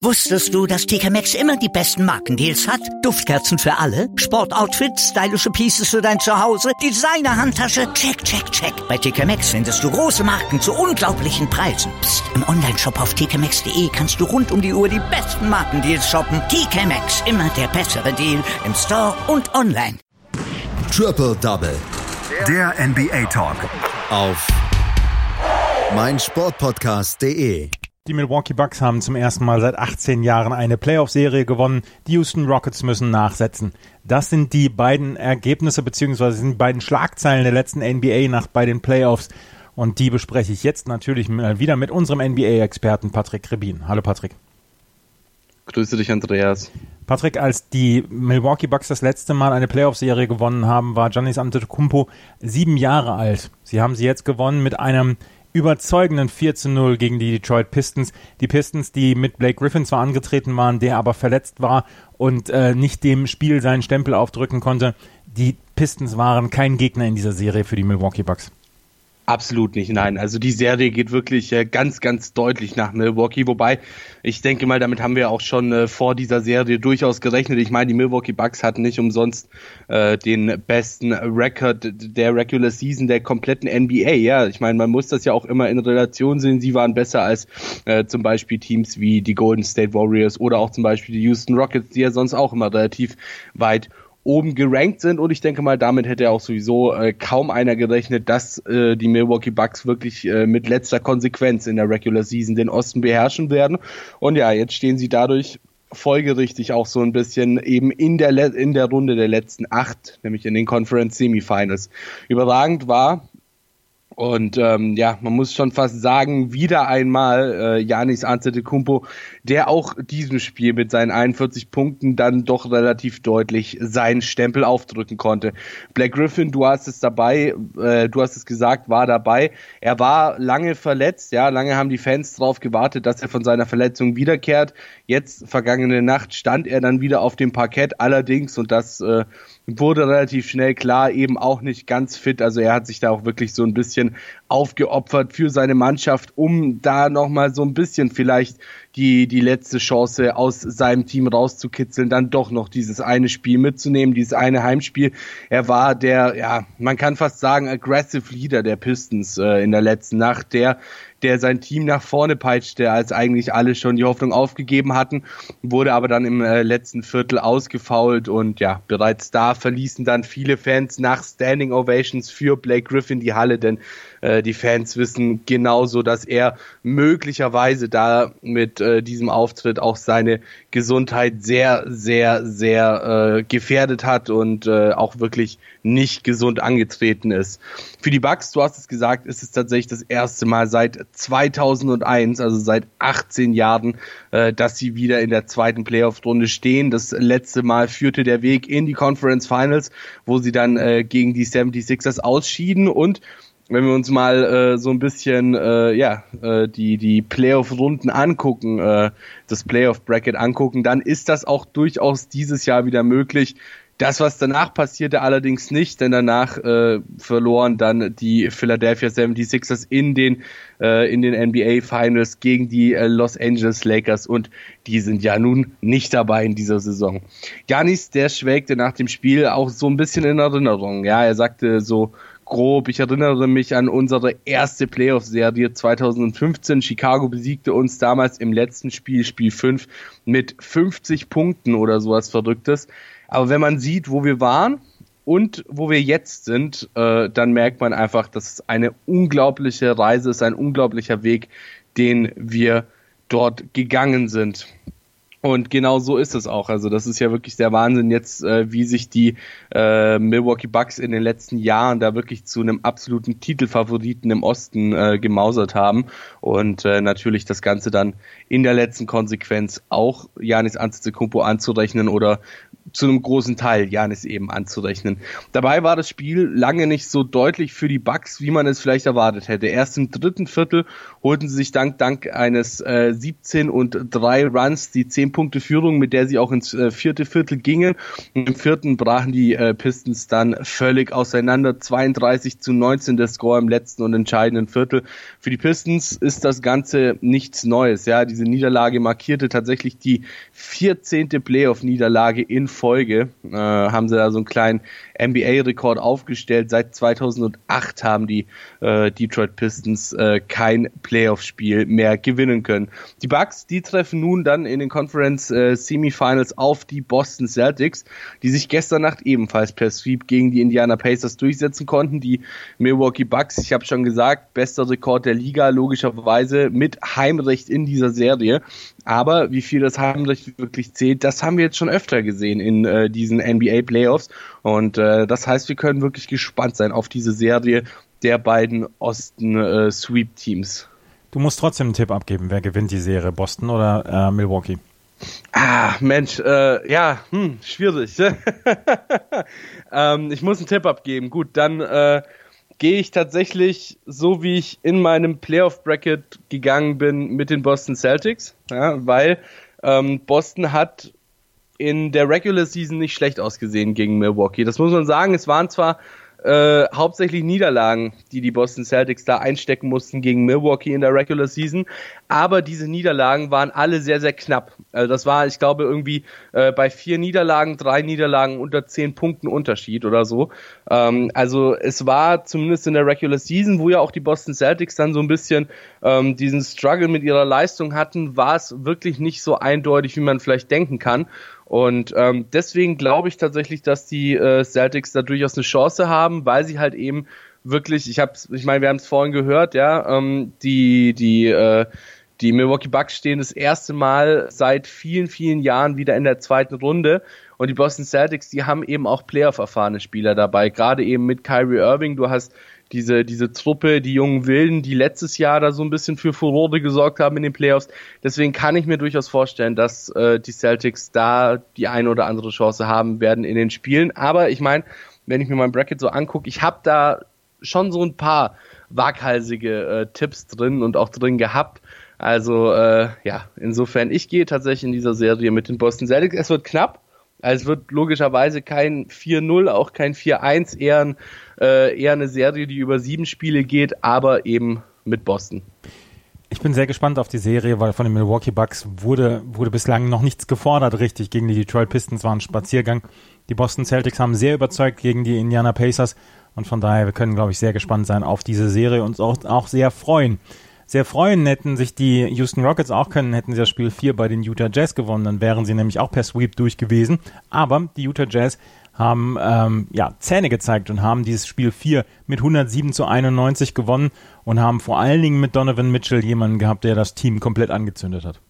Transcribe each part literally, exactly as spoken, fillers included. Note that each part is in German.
Wusstest du, dass T K Maxx immer die besten Markendeals hat? Duftkerzen für alle, Sportoutfits, stylische Pieces für dein Zuhause, Designer-Handtasche, check, check, check. Bei T K Maxx findest du große Marken zu unglaublichen Preisen. Psst. Im Onlineshop auf t k maxx punkt d e kannst du rund um die Uhr die besten Markendeals shoppen. T K Maxx, immer der bessere Deal im Store und online. Triple Double. Der N B A-Talk. Auf meinsportpodcast punkt de. Die Milwaukee Bucks haben zum ersten Mal seit achtzehn Jahren eine Playoff-Serie gewonnen. Die Houston Rockets müssen nachsetzen. Das sind die beiden Ergebnisse bzw. sind die beiden Schlagzeilen der letzten N B A-Nacht bei den Playoffs. Und die bespreche ich jetzt natürlich wieder mit unserem N B A-Experten Patrick Rebin. Hallo Patrick. Grüße dich, Andreas. Patrick, als die Milwaukee Bucks das letzte Mal eine Playoff-Serie gewonnen haben, war Giannis Antetokounmpo sieben Jahre alt. Sie haben sie jetzt gewonnen mit einem überzeugenden vier zu null gegen die Detroit Pistons. Die Pistons, die mit Blake Griffin zwar angetreten waren, der aber verletzt war und äh, nicht dem Spiel seinen Stempel aufdrücken konnte. Die Pistons waren kein Gegner in dieser Serie für die Milwaukee Bucks. Absolut nicht, nein. Also die Serie geht wirklich äh, ganz, ganz deutlich nach Milwaukee. Wobei, ich denke mal, damit haben wir auch schon äh, vor dieser Serie durchaus gerechnet. Ich meine, die Milwaukee Bucks hatten nicht umsonst äh, den besten Rekord der Regular Season der kompletten N B A. Ja, ich meine, man muss das ja auch immer in Relation sehen. Sie waren besser als äh, zum Beispiel Teams wie die Golden State Warriors oder auch zum Beispiel die Houston Rockets, die ja sonst auch immer relativ weit oben gerankt sind, und ich denke mal, damit hätte auch sowieso äh, kaum einer gerechnet, dass äh, die Milwaukee Bucks wirklich äh, mit letzter Konsequenz in der Regular Season den Osten beherrschen werden. Und ja, jetzt stehen sie dadurch folgerichtig auch so ein bisschen eben in der Le- in der Runde der letzten acht, nämlich in den Conference Semifinals. Überragend war, und ähm, ja, man muss schon fast sagen, wieder einmal äh, Giannis Antetokounmpo, der auch diesem Spiel mit seinen einundvierzig Punkten dann doch relativ deutlich seinen Stempel aufdrücken konnte. Blake Griffin, du hast es dabei, äh, du hast es gesagt, war dabei. Er war lange verletzt, ja, lange haben die Fans drauf gewartet, dass er von seiner Verletzung wiederkehrt. Jetzt, vergangene Nacht, stand er dann wieder auf dem Parkett, allerdings, und das äh, wurde relativ schnell klar, eben auch nicht ganz fit. Also er hat sich da auch wirklich so ein bisschen aufgeopfert für seine Mannschaft, um da nochmal so ein bisschen vielleicht die die letzte Chance aus seinem Team rauszukitzeln, dann doch noch dieses eine Spiel mitzunehmen, dieses eine Heimspiel. Er war der, ja, man kann fast sagen, aggressive Leader der Pistons äh, in der letzten Nacht, der der sein Team nach vorne peitschte, als eigentlich alle schon die Hoffnung aufgegeben hatten, wurde aber dann im äh, letzten Viertel ausgefoult, und ja, bereits da verließen dann viele Fans nach Standing Ovations für Blake Griffin die Halle, denn äh, die Fans wissen genauso, dass er möglicherweise da mit äh, diesem Auftritt auch seine Gesundheit sehr, sehr, sehr äh, gefährdet hat und äh, auch wirklich nicht gesund angetreten ist. Für die Bucks, du hast es gesagt, ist es tatsächlich das erste Mal seit zweitausendeins, also seit achtzehn Jahren, äh, dass sie wieder in der zweiten Playoff-Runde stehen. Das letzte Mal führte der Weg in die Conference Finals, wo sie dann äh, gegen die seventy-sixers ausschieden. Und wenn wir uns mal äh, so ein bisschen äh, ja äh, die die Playoff-Runden angucken, äh, das Playoff-Bracket angucken, dann ist das auch durchaus dieses Jahr wieder möglich. Das, was danach passierte, allerdings nicht, denn danach äh, verloren dann die Philadelphia seventy-sixers in den äh, in den N B A Finals gegen die äh, Los Angeles Lakers, und die sind ja nun nicht dabei in dieser Saison. Giannis, der schwelgte nach dem Spiel auch so ein bisschen in Erinnerung. Ja, er sagte so grob, ich erinnere mich an unsere erste Playoff-Serie zweitausendfünfzehn. Chicago besiegte uns damals im letzten Spiel, Spiel fünf, mit fünfzig Punkten oder sowas Verrücktes. Aber wenn man sieht, wo wir waren und wo wir jetzt sind, äh, dann merkt man einfach, dass es eine unglaubliche Reise ist, ein unglaublicher Weg, den wir dort gegangen sind. Und genau so ist es auch. Also das ist ja wirklich der Wahnsinn jetzt, äh, wie sich die äh, Milwaukee Bucks in den letzten Jahren da wirklich zu einem absoluten Titelfavoriten im Osten äh, gemausert haben. Und äh, natürlich das Ganze dann in der letzten Konsequenz auch Giannis Antetokounmpo anzurechnen oder zu einem großen Teil Giannis eben anzurechnen. Dabei war das Spiel lange nicht so deutlich für die Bucks, wie man es vielleicht erwartet hätte. Erst im dritten Viertel holten sie sich dank, dank eines äh, siebzehn und drei Runs die zehn zehn Punkte Führung, mit der sie auch ins äh, vierte Viertel gingen. Und im vierten brachen die äh, Pistons dann völlig auseinander. zweiunddreißig zu neunzehn der Score im letzten und entscheidenden Viertel. Für die Pistons ist das Ganze nichts Neues. Ja, diese Niederlage markierte tatsächlich die vierzehnte Playoff-Niederlage in Folge. Äh, haben sie da so einen kleinen N B A-Rekord aufgestellt. Seit zweitausendacht haben die äh, Detroit Pistons äh, kein Playoff-Spiel mehr gewinnen können. Die Bucks, die treffen nun dann in den Conference äh, Semifinals auf die Boston Celtics, die sich gestern Nacht ebenfalls per Sweep gegen die Indiana Pacers durchsetzen konnten. Die Milwaukee Bucks, ich habe schon gesagt, bester Rekord der Liga, logischerweise mit Heimrecht in dieser Serie. Aber wie viel das Heimrecht wirklich zählt, das haben wir jetzt schon öfter gesehen in äh, diesen N B A-Playoffs. Und äh, das heißt, wir können wirklich gespannt sein auf diese Serie der beiden Osten-Sweep-Teams. Du musst trotzdem einen Tipp abgeben. Wer gewinnt die Serie, Boston oder äh, Milwaukee? Ah, Mensch, äh, ja, hm, schwierig. ähm, ich muss einen Tipp abgeben. Gut, dann äh, gehe ich tatsächlich, so wie ich in meinem Playoff-Bracket gegangen bin, mit den Boston Celtics, ja, weil ähm, Boston hat in der Regular Season nicht schlecht ausgesehen gegen Milwaukee. Das muss man sagen, es waren zwar Äh, hauptsächlich Niederlagen, die die Boston Celtics da einstecken mussten gegen Milwaukee in der Regular Season, aber diese Niederlagen waren alle sehr, sehr knapp. Also das war, ich glaube, irgendwie äh, bei vier Niederlagen, drei Niederlagen unter zehn Punkten Unterschied oder so. Ähm, also es war zumindest in der Regular Season, wo ja auch die Boston Celtics dann so ein bisschen ähm, diesen Struggle mit ihrer Leistung hatten, war es wirklich nicht so eindeutig, wie man vielleicht denken kann. Und ähm, deswegen glaube ich tatsächlich, dass die äh, Celtics da durchaus eine Chance haben, weil sie halt eben wirklich, ich hab's, ich meine, wir haben es vorhin gehört, ja, ähm, die die äh, die Milwaukee Bucks stehen das erste Mal seit vielen vielen Jahren wieder in der zweiten Runde und die Boston Celtics, die haben eben auch Playoff-erfahrene Spieler dabei, gerade eben mit Kyrie Irving. Du hast diese diese Truppe, die jungen Wilden, die letztes Jahr da so ein bisschen für Furore gesorgt haben in den Playoffs. Deswegen kann ich mir durchaus vorstellen, dass äh, die Celtics da die eine oder andere Chance haben werden in den Spielen. Aber ich meine, wenn ich mir mein Bracket so angucke, ich habe da schon so ein paar waghalsige äh, Tipps drin und auch drin gehabt. Also äh, ja, insofern, ich gehe tatsächlich in dieser Serie mit den Boston Celtics. Es wird knapp. Also es wird logischerweise kein vier null, auch kein vier eins, eher, ein, äh, eher eine Serie, die über sieben Spiele geht, aber eben mit Boston. Ich bin sehr gespannt auf die Serie, weil von den Milwaukee Bucks wurde, wurde bislang noch nichts gefordert richtig. Gegen die Detroit Pistons war ein Spaziergang. Die Boston Celtics haben sehr überzeugt gegen die Indiana Pacers und von daher, wir können, glaube ich, sehr gespannt sein auf diese Serie und uns auch, auch sehr freuen. Sehr freuen hätten sich die Houston Rockets auch können, hätten sie das Spiel vier bei den Utah Jazz gewonnen, dann wären sie nämlich auch per Sweep durch gewesen. Aber die Utah Jazz haben ähm, ja, Zähne gezeigt und haben dieses Spiel vier mit hundertsieben zu einundneunzig gewonnen und haben vor allen Dingen mit Donovan Mitchell jemanden gehabt, der das Team komplett angezündet hat.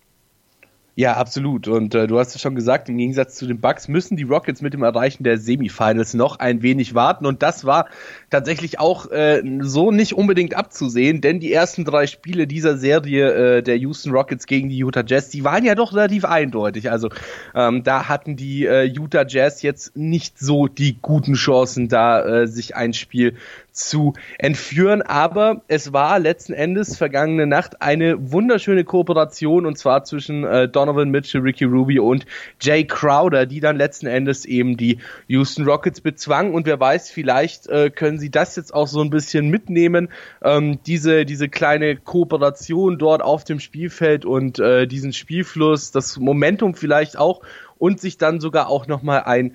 Ja, absolut. Und äh, du hast es schon gesagt, im Gegensatz zu den Bucks müssen die Rockets mit dem Erreichen der Semifinals noch ein wenig warten. Und das war tatsächlich auch äh, so nicht unbedingt abzusehen, denn die ersten drei Spiele dieser Serie äh, der Houston Rockets gegen die Utah Jazz, die waren ja doch relativ eindeutig. Also ähm, da hatten die äh, Utah Jazz jetzt nicht so die guten Chancen, da äh, sich ein Spiel zu entführen, aber es war letzten Endes vergangene Nacht eine wunderschöne Kooperation und zwar zwischen äh, Donovan Mitchell, Ricky Rubio und Jay Crowder, die dann letzten Endes eben die Houston Rockets bezwangen und wer weiß, vielleicht äh, können sie das jetzt auch so ein bisschen mitnehmen, ähm, diese diese kleine Kooperation dort auf dem Spielfeld und äh, diesen Spielfluss, das Momentum vielleicht auch und sich dann sogar auch nochmal ein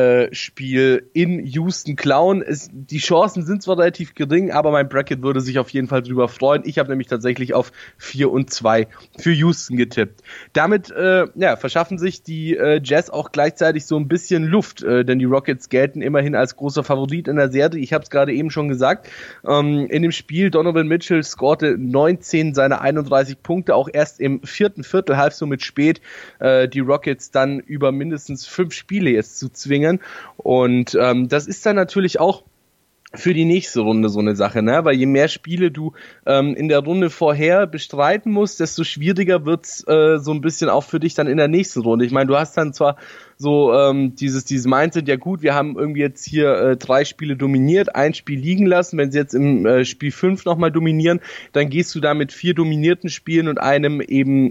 Spiel in Houston klauen. Es, die Chancen sind zwar relativ gering, aber mein Bracket würde sich auf jeden Fall drüber freuen. Ich habe nämlich tatsächlich auf vier und zwei für Houston getippt. Damit äh, ja, verschaffen sich die äh, Jazz auch gleichzeitig so ein bisschen Luft, äh, denn die Rockets gelten immerhin als großer Favorit in der Serie. Ich habe es gerade eben schon gesagt. Ähm, in dem Spiel Donovan Mitchell scorte neunzehn seiner einunddreißig Punkte, auch erst im vierten Viertel, halb so mit spät, äh, die Rockets dann über mindestens fünf Spiele jetzt zu zwingen. Und ähm, das ist dann natürlich auch für die nächste Runde so eine Sache, ne? Weil je mehr Spiele du ähm, in der Runde vorher bestreiten musst, desto schwieriger wird's äh, so ein bisschen auch für dich dann in der nächsten Runde. Ich meine, du hast dann zwar so ähm, dieses dieses Mindset, ja gut, wir haben irgendwie jetzt hier äh, drei Spiele dominiert, ein Spiel liegen lassen, wenn sie jetzt im äh, Spiel fünf nochmal dominieren, dann gehst du da mit vier dominierten Spielen und einem eben, ja,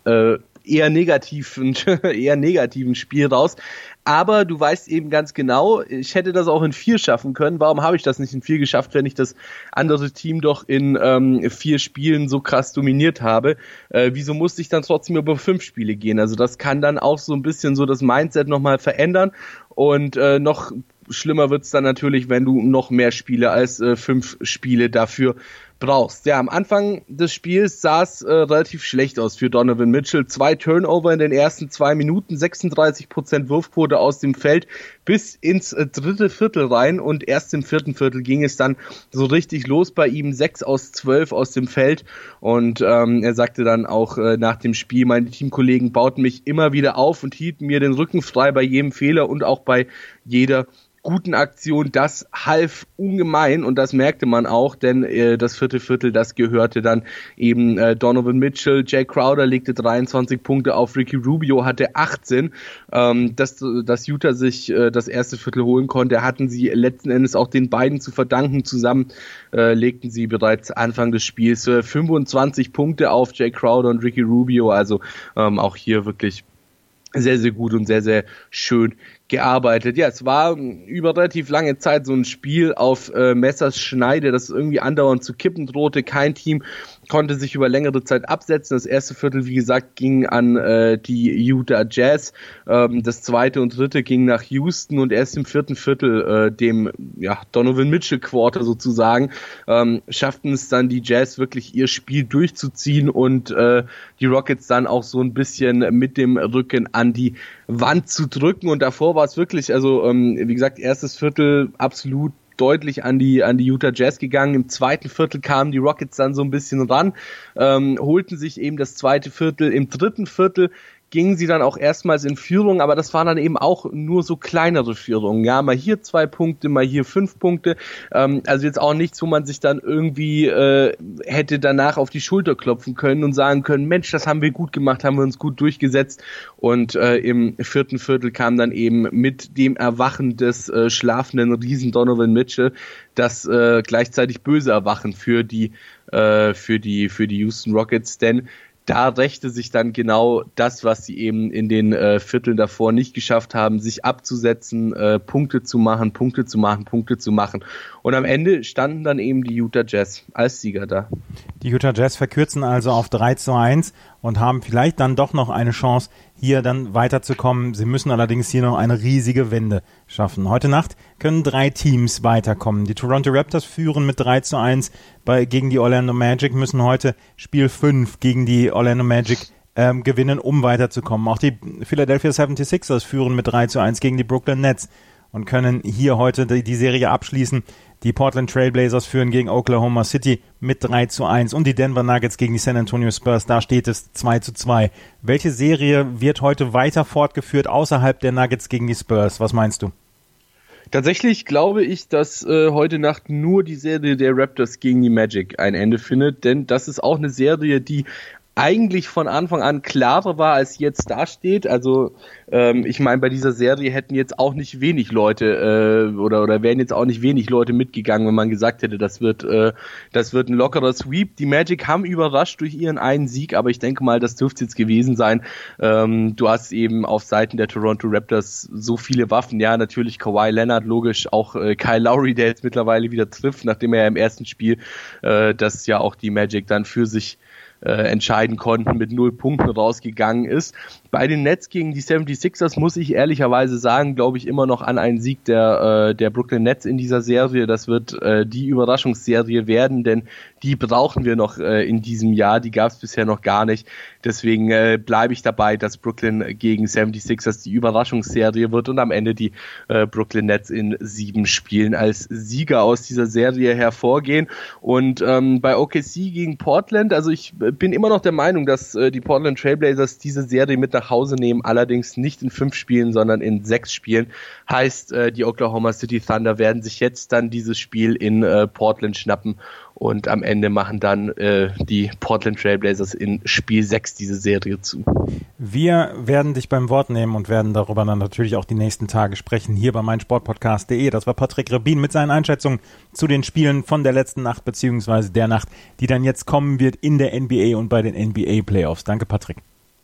äh, eher negativen, eher negativen Spiel raus. Aber du weißt eben ganz genau, ich hätte das auch in vier schaffen können. Warum habe ich das nicht in vier geschafft, wenn ich das andere Team doch in ähm, vier Spielen so krass dominiert habe? Äh, wieso musste ich dann trotzdem über fünf Spiele gehen? Also das kann dann auch so ein bisschen so das Mindset nochmal verändern. Und äh, noch schlimmer wird's dann natürlich, wenn du noch mehr Spiele als äh, fünf Spiele dafür brauchst. Ja, am Anfang des Spiels sah es äh, relativ schlecht aus für Donovan Mitchell. Zwei Turnover in den ersten zwei Minuten, sechsunddreißig Prozent Wurfquote aus dem Feld bis ins äh, dritte Viertel rein und erst im vierten Viertel ging es dann so richtig los bei ihm. sechs aus zwölf aus dem Feld und ähm, er sagte dann auch äh, nach dem Spiel, meine Teamkollegen bauten mich immer wieder auf und hielten mir den Rücken frei bei jedem Fehler und auch bei jeder guten Aktion. Das half ungemein und das merkte man auch, denn äh, das vierte Viertel, das gehörte dann eben äh, Donovan Mitchell. Jay Crowder legte dreiundzwanzig Punkte auf, Ricky Rubio hatte achtzehn. Ähm, dass, dass Utah sich äh, das erste Viertel holen konnte, hatten sie letzten Endes auch den beiden zu verdanken. Zusammen äh, legten sie bereits Anfang des Spiels äh, fünfundzwanzig Punkte auf Jay Crowder und Ricky Rubio, also ähm, auch hier wirklich sehr, sehr gut und sehr, sehr schön gearbeitet. Ja, es war über relativ lange Zeit so ein Spiel auf äh, Messers Schneide, das irgendwie andauernd zu kippen drohte. Kein Team konnte sich über längere Zeit absetzen. Das erste Viertel, wie gesagt, ging an äh, die Utah Jazz. Ähm, das zweite und dritte ging nach Houston und erst im vierten Viertel, äh, dem ja, Donovan Mitchell Quarter sozusagen, ähm, schafften es dann die Jazz wirklich ihr Spiel durchzuziehen und äh, die Rockets dann auch so ein bisschen mit dem Rücken an die Wand zu drücken. Und davor war es wirklich, also ähm, wie gesagt, erstes Viertel absolut deutlich an die an die Utah Jazz gegangen. Im zweiten Viertel kamen die Rockets dann so ein bisschen ran, ähm, holten sich eben das zweite Viertel. Im dritten Viertel gingen sie dann auch erstmals in Führung, aber das waren dann eben auch nur so kleinere Führungen. Ja, mal hier zwei Punkte, mal hier fünf Punkte. Ähm, also jetzt auch nichts, wo man sich dann irgendwie äh, hätte danach auf die Schulter klopfen können und sagen können, Mensch, das haben wir gut gemacht, haben wir uns gut durchgesetzt. Und äh, im vierten Viertel kam dann eben mit dem Erwachen des äh, schlafenden Riesen Donovan Mitchell das äh, gleichzeitig böse Erwachen für die äh, für die für die Houston Rockets, denn da rächte sich dann genau das, was sie eben in den äh, Vierteln davor nicht geschafft haben, sich abzusetzen, äh, Punkte zu machen, Punkte zu machen, Punkte zu machen. Und am Ende standen dann eben die Utah Jazz als Sieger da. Die Utah Jazz verkürzen also auf drei zu eins und haben vielleicht dann doch noch eine Chance, hier dann weiterzukommen. Sie müssen allerdings hier noch eine riesige Wende schaffen. Heute Nacht können drei Teams weiterkommen. Die Toronto Raptors führen mit drei zu eins bei, gegen die Orlando Magic, müssen heute Spiel fünf gegen die Orlando Magic ähm, gewinnen, um weiterzukommen. Auch die Philadelphia seventy-sixers führen mit drei zu eins gegen die Brooklyn Nets und können hier heute die, die Serie abschließen. Die Portland Trail Blazers führen gegen Oklahoma City mit drei zu eins und die Denver Nuggets gegen die San Antonio Spurs, da steht es zwei zu zwei. Welche Serie wird heute weiter fortgeführt außerhalb der Nuggets gegen die Spurs? Was meinst du? Tatsächlich glaube ich, dass äh, heute Nacht nur die Serie der Raptors gegen die Magic ein Ende findet, denn das ist auch eine Serie, die eigentlich von Anfang an klarer war, als jetzt dasteht. Also ähm, ich meine, bei dieser Serie hätten jetzt auch nicht wenig Leute äh, oder oder wären jetzt auch nicht wenig Leute mitgegangen, wenn man gesagt hätte, das wird äh, das wird ein lockerer Sweep. Die Magic haben überrascht durch ihren einen Sieg, aber ich denke mal, das dürfte jetzt gewesen sein. Ähm, du hast eben auf Seiten der Toronto Raptors so viele Waffen. Ja, natürlich Kawhi Leonard, logisch, auch äh, Kyle Lowry, der jetzt mittlerweile wieder trifft, nachdem er ja im ersten Spiel äh, das ja auch die Magic dann für sich Äh, entscheiden konnten, mit null Punkten rausgegangen ist. Bei den Nets gegen die seventy-sixers muss ich ehrlicherweise sagen, glaube ich immer noch an einen Sieg der äh, der Brooklyn Nets in dieser Serie. Das wird äh, die Überraschungsserie werden, denn die brauchen wir noch äh, in diesem Jahr. Die gab es bisher noch gar nicht. Deswegen äh, bleibe ich dabei, dass Brooklyn gegen seventy-sixers die Überraschungsserie wird und am Ende die äh, Brooklyn Nets in sieben Spielen als Sieger aus dieser Serie hervorgehen. Und ähm, bei O K C gegen Portland, also ich bin immer noch der Meinung, dass äh, die Portland Trail Blazers diese Serie mit nach Hause nehmen, allerdings nicht in fünf Spielen, sondern in sechs Spielen. Heißt, äh, die Oklahoma City Thunder werden sich jetzt dann dieses Spiel in äh, Portland schnappen und am Ende machen dann äh, die Portland Trail Blazers in Spiel sechs diese Serie zu. Wir werden dich beim Wort nehmen und werden darüber dann natürlich auch die nächsten Tage sprechen, hier bei meinsportpodcast punkt de. Das war Patrick Rabin mit seinen Einschätzungen zu den Spielen von der letzten Nacht, beziehungsweise der Nacht, die dann jetzt kommen wird in der N B A und bei den N B A Playoffs. Danke, Patrick.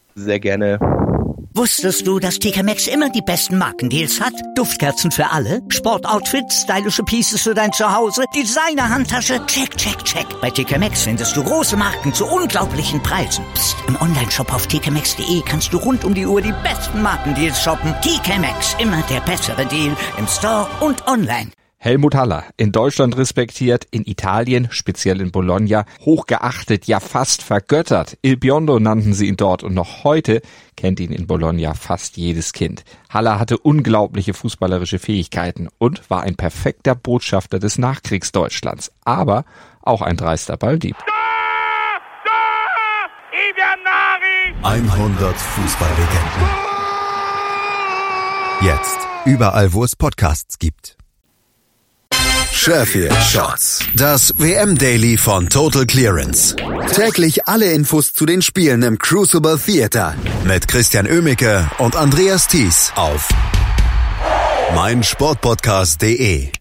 Sehr gerne. Wusstest du, dass T K Maxx immer die besten Markendeals hat? Duftkerzen für alle, Sportoutfits, stylische Pieces für dein Zuhause, Designer-Handtasche, check, check, check. Bei T K Maxx findest du große Marken zu unglaublichen Preisen. Psst. Im Onlineshop auf t k maxx punkt d e kannst du rund um die Uhr die besten Markendeals shoppen. T K Maxx, immer der bessere Deal im Store und online. Helmut Haller, in Deutschland respektiert, in Italien, speziell in Bologna, hochgeachtet, ja fast vergöttert. Il Biondo nannten sie ihn dort und noch heute kennt ihn in Bologna fast jedes Kind. Haller hatte unglaubliche fußballerische Fähigkeiten und war ein perfekter Botschafter des Nachkriegsdeutschlands, aber auch ein dreister Balldieb. hundert Fußballlegenden. Jetzt überall, wo es Podcasts gibt. Sheffield Shots, das W M-Daily von Total Clearance. Täglich alle Infos zu den Spielen im Crucible Theater mit Christian Oemicke und Andreas Thies auf meinsportpodcast punkt de.